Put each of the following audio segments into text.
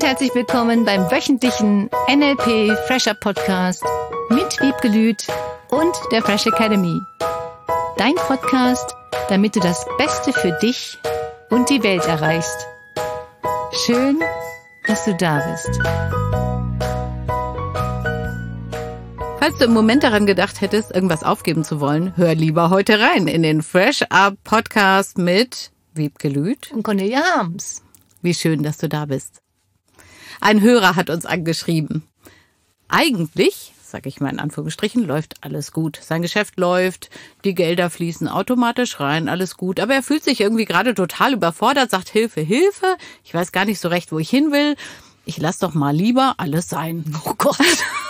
herzlich willkommen beim wöchentlichen NLP Fresher Podcast mit Wiebke Lüth und der Fresh Academy. Dein Podcast, damit du das Beste für dich und die Welt erreichst. Schön, dass du da bist. Falls du im Moment daran gedacht hättest, irgendwas aufgeben zu wollen, hör lieber heute rein in den Fresh Up Podcast mit Wiebke Lüth und Cornelia Harms. Wie schön, dass du da bist. Ein Hörer hat uns angeschrieben. Eigentlich, sage ich mal in Anführungsstrichen, läuft alles gut. Sein Geschäft läuft, die Gelder fließen automatisch rein, alles gut. Aber er fühlt sich irgendwie gerade total überfordert, sagt Hilfe, Hilfe. Ich weiß gar nicht so recht, wo ich hin will. Ich lass doch mal lieber alles sein. Oh Gott.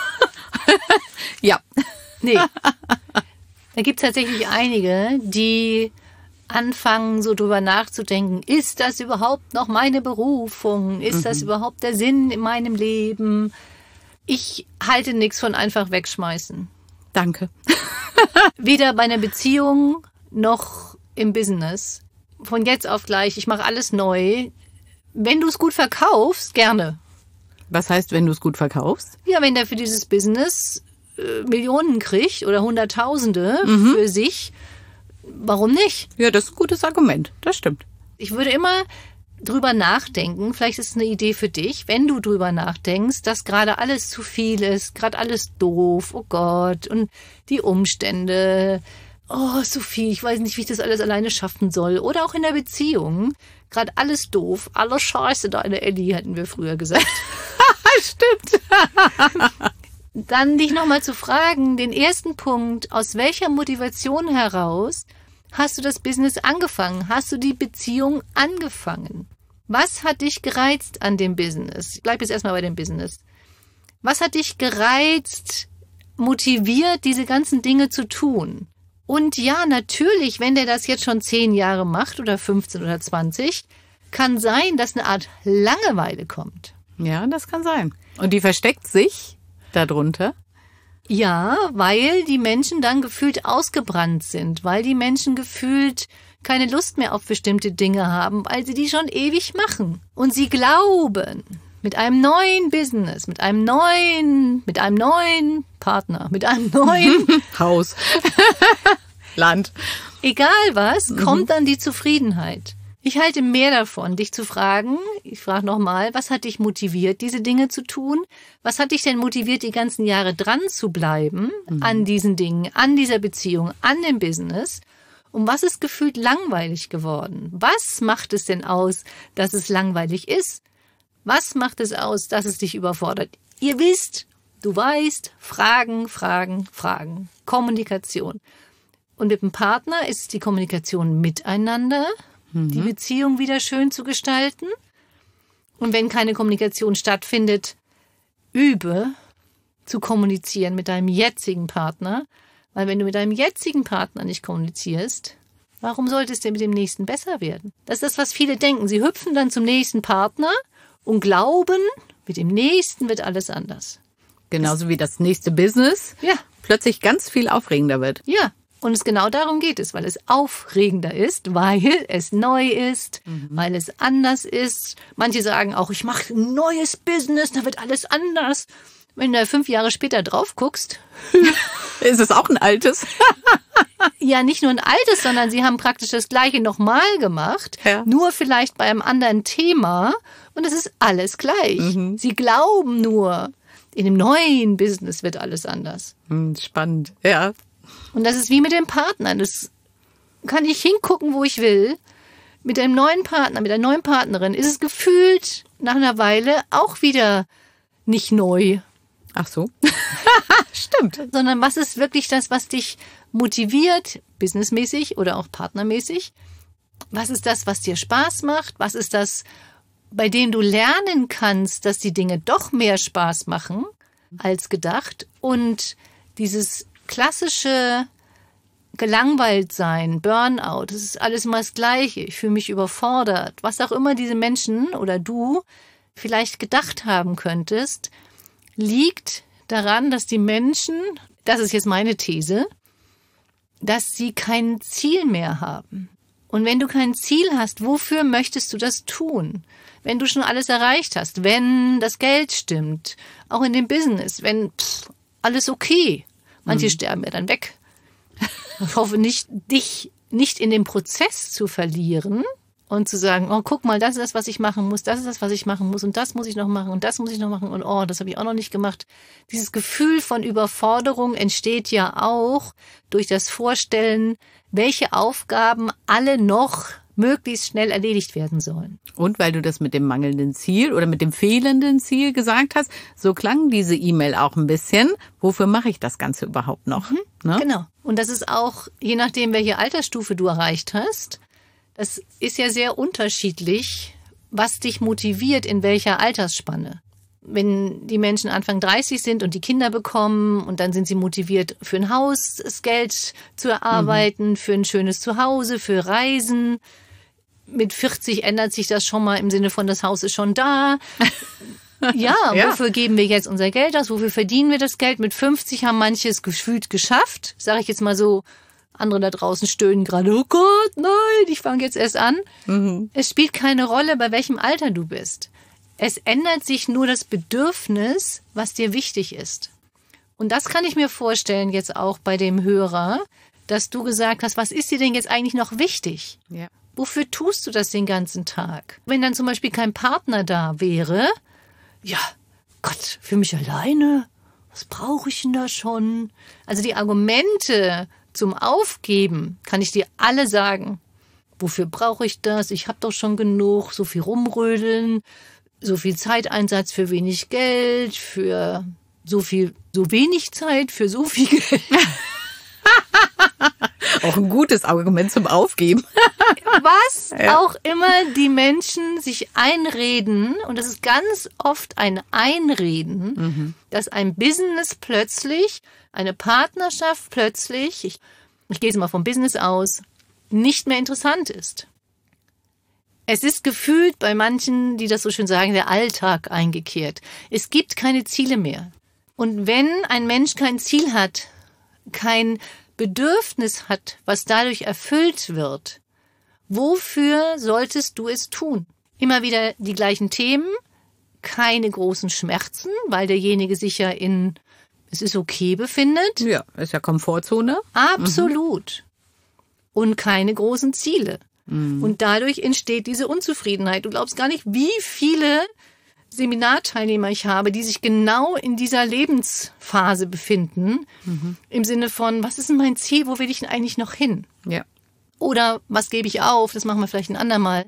Ja. Nee. Da gibt es tatsächlich einige, die anfangen, so drüber nachzudenken, ist das überhaupt noch meine Berufung? Ist das überhaupt der Sinn in meinem Leben? Ich halte nichts von einfach wegschmeißen. Danke. Weder bei einer Beziehung noch im Business. Von jetzt auf gleich, ich mache alles neu. Wenn du es gut verkaufst, gerne. Was heißt, wenn du es gut verkaufst? Ja, wenn der für dieses Business Millionen kriegt oder Hunderttausende für sich, warum nicht? Ja, das ist ein gutes Argument. Das stimmt. Ich würde immer drüber nachdenken, vielleicht ist es eine Idee für dich, wenn du drüber nachdenkst, dass gerade alles zu viel ist, gerade alles doof, oh Gott, und die Umstände, oh, so viel, ich weiß nicht, wie ich das alles alleine schaffen soll. Oder auch in der Beziehung, gerade alles doof, alles scheiße, deine Elli, hatten wir früher gesagt. Stimmt. Dann dich nochmal zu fragen, den ersten Punkt, aus welcher Motivation heraus hast du das Business angefangen? Hast du die Beziehung angefangen? Was hat dich gereizt an dem Business? Ich bleib jetzt erstmal bei dem Business. Was hat dich gereizt, motiviert, diese ganzen Dinge zu tun? Und ja, natürlich, wenn der das jetzt schon 10 Jahre macht oder 15 oder 20, kann sein, dass eine Art Langeweile kommt. Ja, das kann sein. Und die versteckt sich darunter? Ja, weil die Menschen dann gefühlt ausgebrannt sind, weil die Menschen gefühlt keine Lust mehr auf bestimmte Dinge haben, weil sie die schon ewig machen. Und sie glauben, mit einem neuen Business, mit einem neuen Partner, mit einem neuen Haus, Land, egal was, kommt dann die Zufriedenheit. Ich halte mehr davon, dich zu fragen, ich frage nochmal, was hat dich motiviert, diese Dinge zu tun? Was hat dich denn motiviert, die ganzen Jahre dran zu bleiben an diesen Dingen, an dieser Beziehung, an dem Business? Und was ist gefühlt langweilig geworden? Was macht es denn aus, dass es langweilig ist? Was macht es aus, dass es dich überfordert? Ihr wisst, du weißt, Fragen, Fragen, Fragen. Kommunikation. Und mit dem Partner ist die Kommunikation miteinander, die Beziehung wieder schön zu gestalten. Und wenn keine Kommunikation stattfindet, übe zu kommunizieren mit deinem jetzigen Partner. Weil wenn du mit deinem jetzigen Partner nicht kommunizierst, warum sollte es denn mit dem nächsten besser werden? Das ist das, was viele denken. Sie hüpfen dann zum nächsten Partner und glauben, mit dem nächsten wird alles anders. Genauso wie das nächste Business plötzlich ganz viel aufregender wird. Ja. Und es genau darum geht es, weil es aufregender ist, weil es neu ist, weil es anders ist. Manche sagen auch, ich mache ein neues Business, da wird alles anders. Wenn du 5 Jahre später drauf guckst, ist es auch ein altes? Ja, nicht nur ein altes, sondern sie haben praktisch das Gleiche nochmal gemacht, nur vielleicht bei einem anderen Thema. Und es ist alles gleich. Sie glauben nur, in dem neuen Business wird alles anders. Spannend, ja. Und das ist wie mit dem Partner. Das kann ich hingucken, wo ich will. Mit einem neuen Partner, mit einer neuen Partnerin ist es gefühlt nach einer Weile auch wieder nicht neu. Ach so. Stimmt. Sondern was ist wirklich das, was dich motiviert, businessmäßig oder auch partnermäßig? Was ist das, was dir Spaß macht? Was ist das, bei dem du lernen kannst, dass die Dinge doch mehr Spaß machen als gedacht? Und dieses klassische gelangweilt sein, Burnout, das ist alles immer das Gleiche. Ich fühle mich überfordert. Was auch immer diese Menschen oder du vielleicht gedacht haben könntest, liegt daran, dass die Menschen, das ist jetzt meine These, dass sie kein Ziel mehr haben. Und wenn du kein Ziel hast, wofür möchtest du das tun? Wenn du schon alles erreicht hast, wenn das Geld stimmt, auch in dem Business, wenn alles okay. Manche sterben ja dann weg. Ich hoffe nicht, dich nicht in dem Prozess zu verlieren und zu sagen, oh, guck mal, das ist das, was ich machen muss, das ist das, was ich machen muss und das muss ich noch machen und das muss ich noch machen und oh, das habe ich auch noch nicht gemacht. Dieses Gefühl von Überforderung entsteht ja auch durch das Vorstellen, welche Aufgaben alle noch möglichst schnell erledigt werden sollen. Und weil du das mit dem mangelnden Ziel oder mit dem fehlenden Ziel gesagt hast, so klang diese E-Mail auch ein bisschen. Wofür mache ich das Ganze überhaupt noch? Ne? Genau. Und das ist auch, je nachdem, welche Altersstufe du erreicht hast, das ist ja sehr unterschiedlich, was dich motiviert, in welcher Altersspanne. Wenn die Menschen Anfang 30 sind und die Kinder bekommen und dann sind sie motiviert, für ein Haus das Geld zu erarbeiten, für ein schönes Zuhause, für Reisen. Mit 40 ändert sich das schon mal im Sinne von, das Haus ist schon da. Ja, wofür geben wir jetzt unser Geld aus? Wofür verdienen wir das Geld? Mit 50 haben manche es gefühlt geschafft. Sage ich jetzt mal so, andere da draußen stöhnen gerade, oh Gott, nein, ich fange jetzt erst an. Es spielt keine Rolle, bei welchem Alter du bist. Es ändert sich nur das Bedürfnis, was dir wichtig ist. Und das kann ich mir vorstellen jetzt auch bei dem Hörer, dass du gesagt hast, was ist dir denn jetzt eigentlich noch wichtig? Ja. Wofür tust du das den ganzen Tag? Wenn dann zum Beispiel kein Partner da wäre, ja, Gott, für mich alleine, was brauche ich denn da schon? Also die Argumente zum Aufgeben kann ich dir alle sagen. Wofür brauche ich das? Ich habe doch schon genug, so viel rumrödeln, so viel Zeiteinsatz für wenig Geld, für so wenig Zeit für so viel Geld. Auch ein gutes Argument zum Aufgeben. Was auch immer die Menschen sich einreden, und das ist ganz oft ein Einreden, dass ein Business plötzlich, eine Partnerschaft plötzlich, ich gehe jetzt mal vom Business aus, nicht mehr interessant ist. Es ist gefühlt bei manchen, die das so schön sagen, der Alltag eingekehrt. Es gibt keine Ziele mehr. Und wenn ein Mensch kein Ziel hat, kein Bedürfnis hat, was dadurch erfüllt wird, wofür solltest du es tun? Immer wieder die gleichen Themen, keine großen Schmerzen, weil derjenige sich ja es ist okay befindet. Ja, ist ja Komfortzone. Absolut. Und keine großen Ziele. Und dadurch entsteht diese Unzufriedenheit. Du glaubst gar nicht, wie viele Seminarteilnehmer ich habe, die sich genau in dieser Lebensphase befinden. Im Sinne von, was ist denn mein Ziel, wo will ich denn eigentlich noch hin? Ja. Oder was gebe ich auf? Das machen wir vielleicht ein andermal.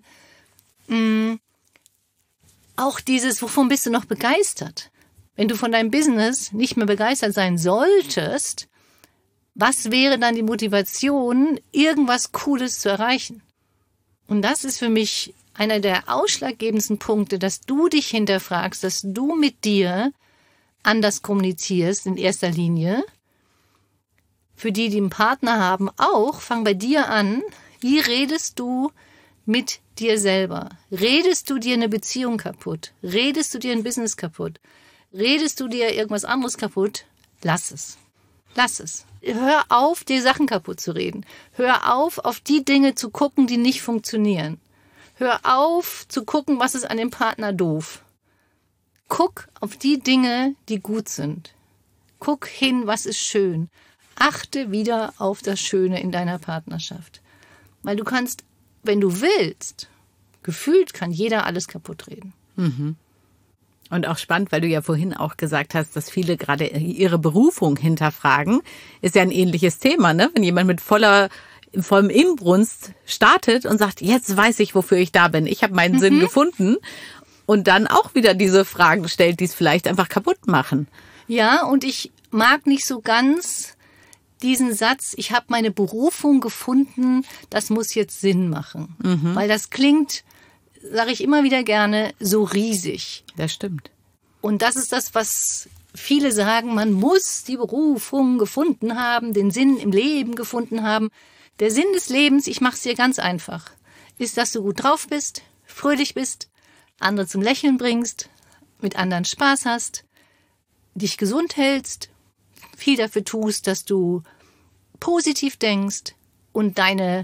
Auch dieses, wovon bist du noch begeistert? Wenn du von deinem Business nicht mehr begeistert sein solltest, was wäre dann die Motivation, irgendwas Cooles zu erreichen? Und das ist für mich einer der ausschlaggebendsten Punkte, dass du dich hinterfragst, dass du mit dir anders kommunizierst in erster Linie. Für die einen Partner haben, auch, fang bei dir an, wie redest du mit dir selber? Redest du dir eine Beziehung kaputt? Redest du dir ein Business kaputt? Redest du dir irgendwas anderes kaputt? Lass es. Lass es. Hör auf, dir Sachen kaputt zu reden. Hör auf die Dinge zu gucken, die nicht funktionieren. Hör auf, zu gucken, was ist an dem Partner doof. Guck auf die Dinge, die gut sind. Guck hin, was ist schön. Achte wieder auf das Schöne in deiner Partnerschaft. Weil du kannst, wenn du willst, gefühlt kann jeder alles kaputt reden. Und auch spannend, weil du ja vorhin auch gesagt hast, dass viele gerade ihre Berufung hinterfragen. Ist ja ein ähnliches Thema, ne? Wenn jemand mit vollem Inbrunst startet und sagt, jetzt weiß ich, wofür ich da bin. Ich habe meinen Sinn gefunden. Und dann auch wieder diese Fragen stellt, die es vielleicht einfach kaputt machen. Ja, und ich mag nicht so ganz diesen Satz, ich habe meine Berufung gefunden, das muss jetzt Sinn machen. Weil das klingt, sage ich immer wieder gerne, so riesig. Das stimmt. Und das ist das, was viele sagen, man muss die Berufung gefunden haben, den Sinn im Leben gefunden haben. Der Sinn des Lebens, ich mache es dir ganz einfach, ist, dass du gut drauf bist, fröhlich bist, andere zum Lächeln bringst, mit anderen Spaß hast, dich gesund hältst, viel dafür tust, dass du positiv denkst und deine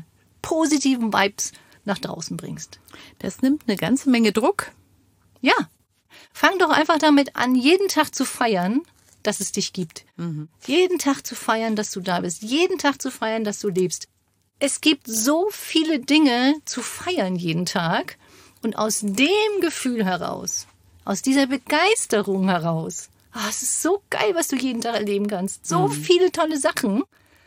positiven Vibes nach draußen bringst. Das nimmt eine ganze Menge Druck. Ja, fang doch einfach damit an, jeden Tag zu feiern, dass es dich gibt. Jeden Tag zu feiern, dass du da bist. Jeden Tag zu feiern, dass du lebst. Es gibt so viele Dinge zu feiern jeden Tag. Und aus dem Gefühl heraus, aus dieser Begeisterung heraus, es ist so geil, was du jeden Tag erleben kannst. So viele tolle Sachen,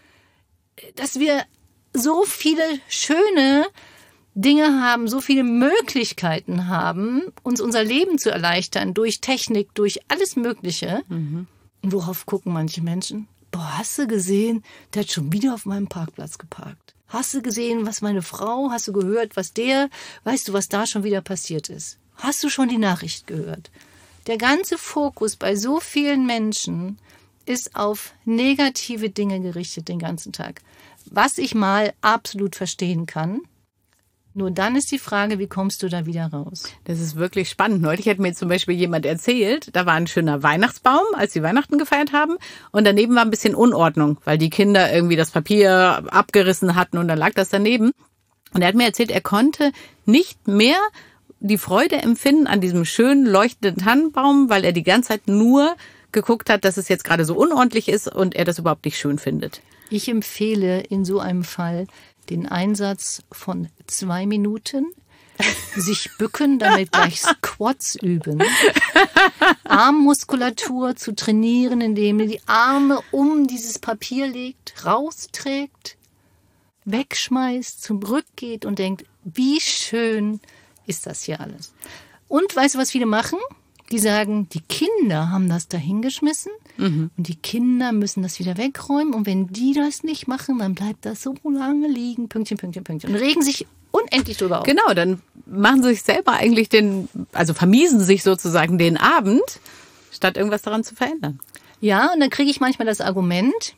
dass wir so viele schöne Dinge haben, so viele Möglichkeiten haben, uns unser Leben zu erleichtern durch Technik, durch alles Mögliche. Und worauf gucken manche Menschen? Boah, hast du gesehen, der hat schon wieder auf meinem Parkplatz geparkt. Hast du gesehen, was meine Frau, hast du gehört, weißt du, was da schon wieder passiert ist? Hast du schon die Nachricht gehört? Der ganze Fokus bei so vielen Menschen ist auf negative Dinge gerichtet den ganzen Tag. Was ich mal absolut verstehen kann. Nur dann ist die Frage, wie kommst du da wieder raus? Das ist wirklich spannend. Neulich hat mir zum Beispiel jemand erzählt, da war ein schöner Weihnachtsbaum, als sie Weihnachten gefeiert haben. Und daneben war ein bisschen Unordnung, weil die Kinder irgendwie das Papier abgerissen hatten und dann lag das daneben. Und er hat mir erzählt, er konnte nicht mehr die Freude empfinden an diesem schönen leuchtenden Tannenbaum, weil er die ganze Zeit nur geguckt hat, dass es jetzt gerade so unordentlich ist und er das überhaupt nicht schön findet. Ich empfehle in so einem Fall den Einsatz von 2 Minuten, sich bücken, damit gleich Squats üben, Armmuskulatur zu trainieren, indem ihr die Arme um dieses Papier legt, rausträgt, wegschmeißt, zurückgeht und denkt, wie schön ist das hier alles. Und weißt du, was viele machen? Die sagen, die Kinder haben das da hingeschmissen und die Kinder müssen das wieder wegräumen. Und wenn die das nicht machen, dann bleibt das so lange liegen, Pünktchen, Pünktchen, Pünktchen. Und regen sich unendlich drüber auf. Genau, dann machen sie sich selber eigentlich vermiesen sich sozusagen den Abend, statt irgendwas daran zu verändern. Ja, und dann kriege ich manchmal das Argument,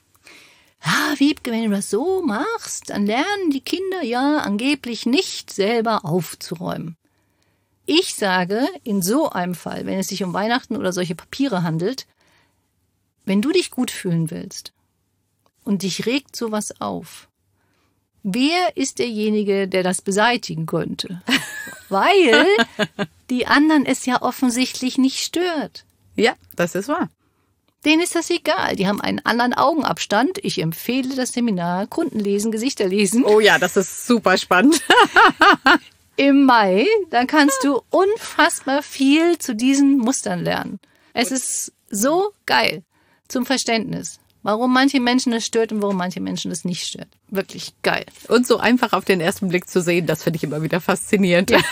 Wiebke, wenn du das so machst, dann lernen die Kinder ja angeblich nicht selber aufzuräumen. Ich sage, in so einem Fall, wenn es sich um Weihnachten oder solche Papiere handelt, wenn du dich gut fühlen willst und dich regt sowas auf, wer ist derjenige, der das beseitigen könnte? Weil die anderen es ja offensichtlich nicht stört. Ja, das ist wahr. Denen ist das egal. Die haben einen anderen Augenabstand. Ich empfehle das Seminar Kunden lesen, Gesichter lesen. Oh ja, das ist super spannend. Im Mai, da kannst du unfassbar viel zu diesen Mustern lernen. Es ist so geil zum Verständnis, warum manche Menschen es stört und warum manche Menschen es nicht stört. Wirklich geil. Und so einfach auf den ersten Blick zu sehen, das finde ich immer wieder faszinierend. Ja.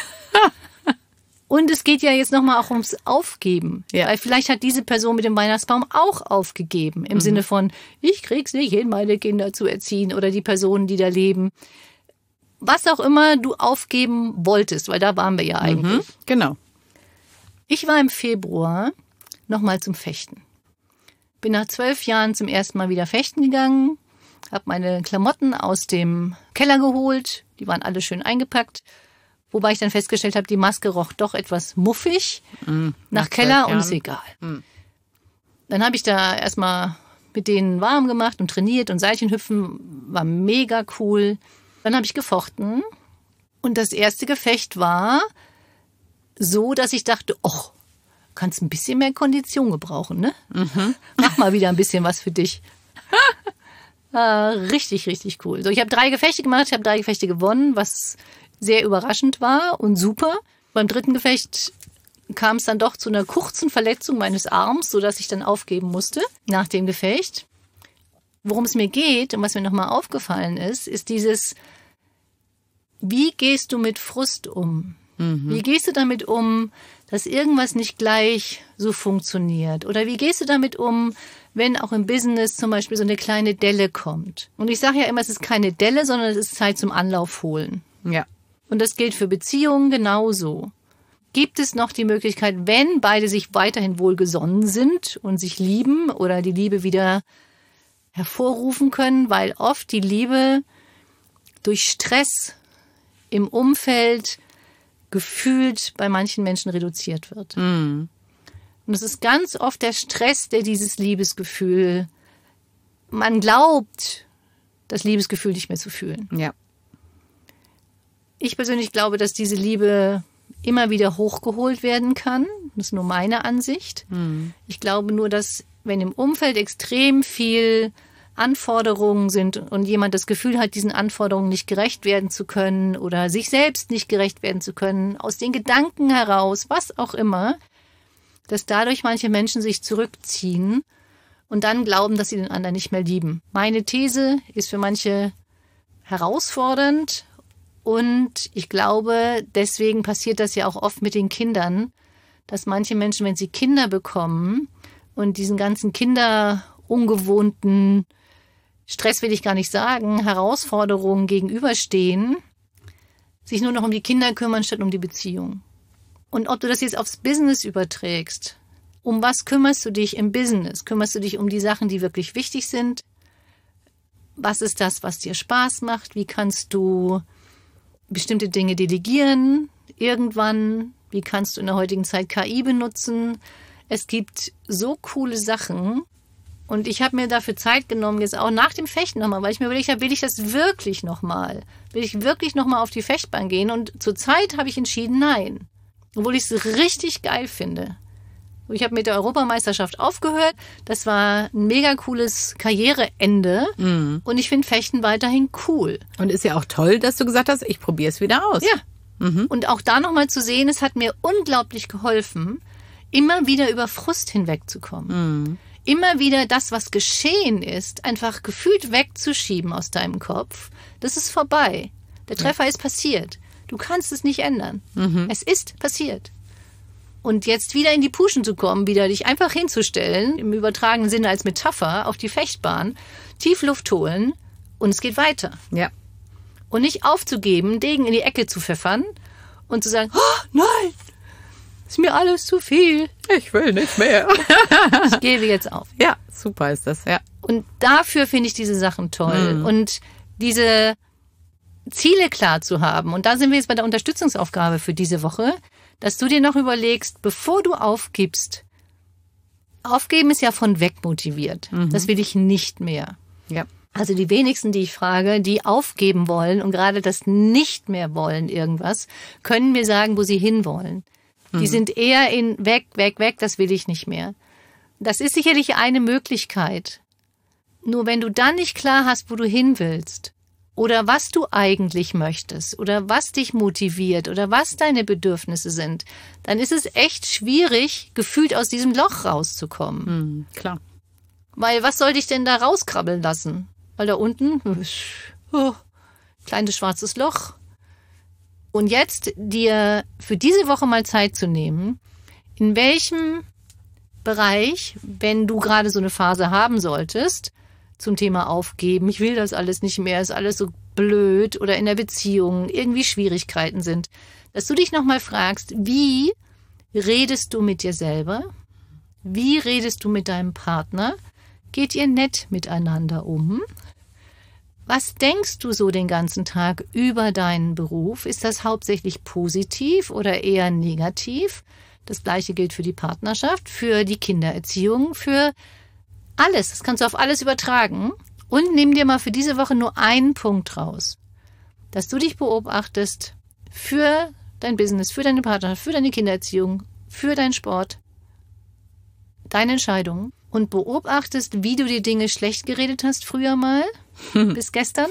Und es geht ja jetzt nochmal auch ums Aufgeben. Ja. Weil vielleicht hat diese Person mit dem Weihnachtsbaum auch aufgegeben. Im Sinne von, ich krieg's nicht hin, meine Kinder zu erziehen oder die Personen, die da leben. Was auch immer du aufgeben wolltest, weil da waren wir ja eigentlich. Genau. Ich war im Februar nochmal zum Fechten. Bin nach 12 Jahren zum ersten Mal wieder fechten gegangen, habe meine Klamotten aus dem Keller geholt, die waren alle schön eingepackt, wobei ich dann festgestellt habe, die Maske roch doch etwas muffig nach Keller und ist egal. Dann habe ich da erstmal mit denen warm gemacht und trainiert und Seilchenhüpfen war mega cool. Dann habe ich gefochten und das erste Gefecht war so, dass ich dachte, kannst ein bisschen mehr Kondition gebrauchen, ne? Mach mal wieder ein bisschen was für dich. Richtig, richtig cool. So, ich habe 3 Gefechte gemacht, ich habe 3 Gefechte gewonnen, was sehr überraschend war und super. Beim 3. Gefecht kam es dann doch zu einer kurzen Verletzung meines Arms, sodass ich dann aufgeben musste nach dem Gefecht. Worum es mir geht und was mir nochmal aufgefallen ist dieses, wie gehst du mit Frust um? Wie gehst du damit um, dass irgendwas nicht gleich so funktioniert? Oder wie gehst du damit um, wenn auch im Business zum Beispiel so eine kleine Delle kommt? Und ich sage ja immer, es ist keine Delle, sondern es ist Zeit zum Anlauf holen. Ja. Und das gilt für Beziehungen genauso. Gibt es noch die Möglichkeit, wenn beide sich weiterhin wohlgesonnen sind und sich lieben oder die Liebe wieder hervorrufen können, weil oft die Liebe durch Stress im Umfeld gefühlt bei manchen Menschen reduziert wird. Und es ist ganz oft der Stress, der dieses Liebesgefühl, man glaubt, das Liebesgefühl nicht mehr zu fühlen. Ja. Ich persönlich glaube, dass diese Liebe immer wieder hochgeholt werden kann. Das ist nur meine Ansicht. Ich glaube nur, dass wenn im Umfeld extrem viel Anforderungen sind und jemand das Gefühl hat, diesen Anforderungen nicht gerecht werden zu können oder sich selbst nicht gerecht werden zu können, aus den Gedanken heraus, was auch immer, dass dadurch manche Menschen sich zurückziehen und dann glauben, dass sie den anderen nicht mehr lieben. Meine These ist für manche herausfordernd und ich glaube, deswegen passiert das ja auch oft mit den Kindern, dass manche Menschen, wenn sie Kinder bekommen und diesen ganzen kinderungewohnten Stress will ich gar nicht sagen, Herausforderungen gegenüberstehen, sich nur noch um die Kinder kümmern, statt um die Beziehung. Und ob du das jetzt aufs Business überträgst, um was kümmerst du dich im Business? Kümmerst du dich um die Sachen, die wirklich wichtig sind? Was ist das, was dir Spaß macht? Wie kannst du bestimmte Dinge delegieren? Irgendwann, wie kannst du in der heutigen Zeit KI benutzen? Es gibt so coole Sachen. Und ich habe mir dafür Zeit genommen, jetzt auch nach dem Fechten nochmal, weil ich mir überlegt habe, will ich das wirklich nochmal? Will ich wirklich nochmal auf die Fechtbahn gehen? Und zur Zeit habe ich entschieden, nein. Obwohl ich es richtig geil finde. Ich habe mit der Europameisterschaft aufgehört. Das war ein mega cooles Karriereende. Und ich finde Fechten weiterhin cool. Und ist ja auch toll, dass du gesagt hast, ich probiere es wieder aus. Ja. Und auch da nochmal zu sehen, es hat mir unglaublich geholfen, immer wieder über Frust hinwegzukommen. Immer wieder das, was geschehen ist, einfach gefühlt wegzuschieben aus deinem Kopf. Das ist vorbei. Der Treffer ist passiert. Du kannst es nicht ändern. Es ist passiert. Und jetzt wieder in die Puschen zu kommen, wieder dich einfach hinzustellen, im übertragenen Sinne als Metapher, auf die Fechtbahn, tief Luft holen und es geht weiter. Ja. Und nicht aufzugeben, Degen in die Ecke zu pfeffern und zu sagen, oh, nein, ist mir alles zu viel. Ich will nicht mehr. Ich gebe jetzt auf. Ja, super ist das, ja. Und dafür finde ich diese Sachen toll. Und diese Ziele klar zu haben. Und da sind wir jetzt bei der Unterstützungsaufgabe für diese Woche, dass du dir noch überlegst, bevor du aufgibst. Aufgeben ist ja von weg motiviert. Das will ich nicht mehr. Ja. Also die wenigsten, die ich frage, die aufgeben wollen und gerade das nicht mehr wollen irgendwas, können mir sagen, wo sie hinwollen. Die sind eher in weg, das will ich nicht mehr. Das ist sicherlich eine Möglichkeit. Nur wenn du dann nicht klar hast, wo du hin willst oder was du eigentlich möchtest oder was dich motiviert oder was deine Bedürfnisse sind, dann ist es echt schwierig, gefühlt aus diesem Loch rauszukommen. Klar. Weil was soll dich denn da rauskrabbeln lassen? Weil da unten, kleines schwarzes Loch. Und jetzt dir für diese Woche mal Zeit zu nehmen, in welchem Bereich, wenn du gerade so eine Phase haben solltest, zum Thema Aufgeben, ich will das alles nicht mehr, ist alles so blöd oder in der Beziehung irgendwie Schwierigkeiten sind, dass du dich nochmal fragst, wie redest du mit dir selber? Wie redest du mit deinem Partner? Geht ihr nett miteinander um? Was denkst du so den ganzen Tag über deinen Beruf? Ist das hauptsächlich positiv oder eher negativ? Das Gleiche gilt für die Partnerschaft, für die Kindererziehung, für alles. Das kannst du auf alles übertragen. Und nimm dir mal für diese Woche nur einen Punkt raus, dass du dich beobachtest für dein Business, für deine Partnerschaft, für deine Kindererziehung, für deinen Sport, deine Entscheidungen und beobachtest, wie du die Dinge schlecht geredet hast früher mal, bis gestern.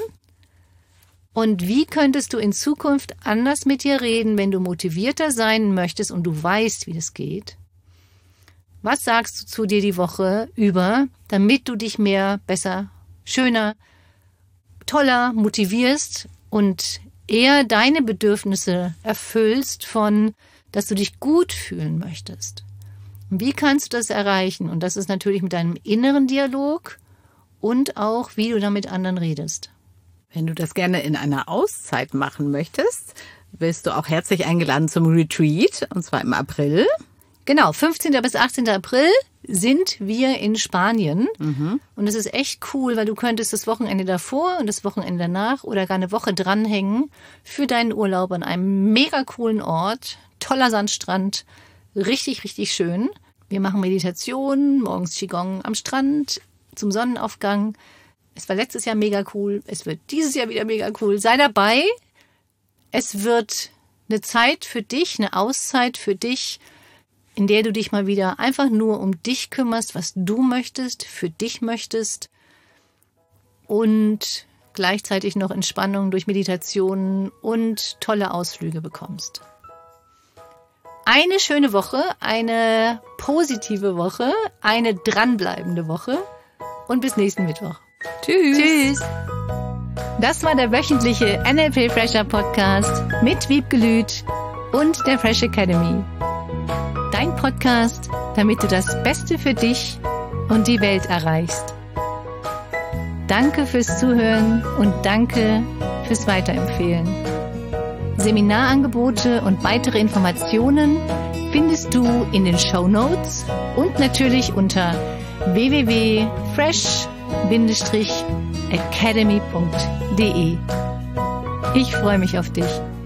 Und wie könntest du in Zukunft anders mit dir reden, wenn du motivierter sein möchtest und du weißt, wie das geht? Was sagst du zu dir die Woche über, damit du dich mehr, besser, schöner, toller motivierst und eher deine Bedürfnisse erfüllst von, dass du dich gut fühlen möchtest? Und wie kannst du das erreichen? Und das ist natürlich mit deinem inneren Dialog und auch, wie du da mit anderen redest. Wenn du das gerne in einer Auszeit machen möchtest, bist du auch herzlich eingeladen zum Retreat, und zwar im April. Genau, 15. bis 18. April sind wir in Spanien. Und es ist echt cool, weil du könntest das Wochenende davor und das Wochenende danach oder gar eine Woche dranhängen für deinen Urlaub an einem mega coolen Ort. Toller Sandstrand, richtig, richtig schön. Wir machen Meditation, morgens Qigong am Strand, zum Sonnenaufgang. Es war letztes Jahr mega cool, es wird dieses Jahr wieder mega cool. Sei dabei, Es wird eine Zeit für dich, eine Auszeit für dich, in der du dich mal wieder einfach nur um dich kümmerst, was du möchtest, für dich möchtest und gleichzeitig noch Entspannung durch Meditationen und tolle Ausflüge bekommst. Eine schöne Woche, eine positive Woche, eine dranbleibende Woche und bis nächsten Mittwoch. Tschüss. Tschüss. Das war der wöchentliche NLP Fresher Podcast mit Wiebke Lüth und der Fresh Academy. Dein Podcast, damit du das Beste für dich und die Welt erreichst. Danke fürs Zuhören und danke fürs Weiterempfehlen. Seminarangebote und weitere Informationen findest du in den Shownotes und natürlich unter www.fresh-academy.de. Ich freue mich auf dich.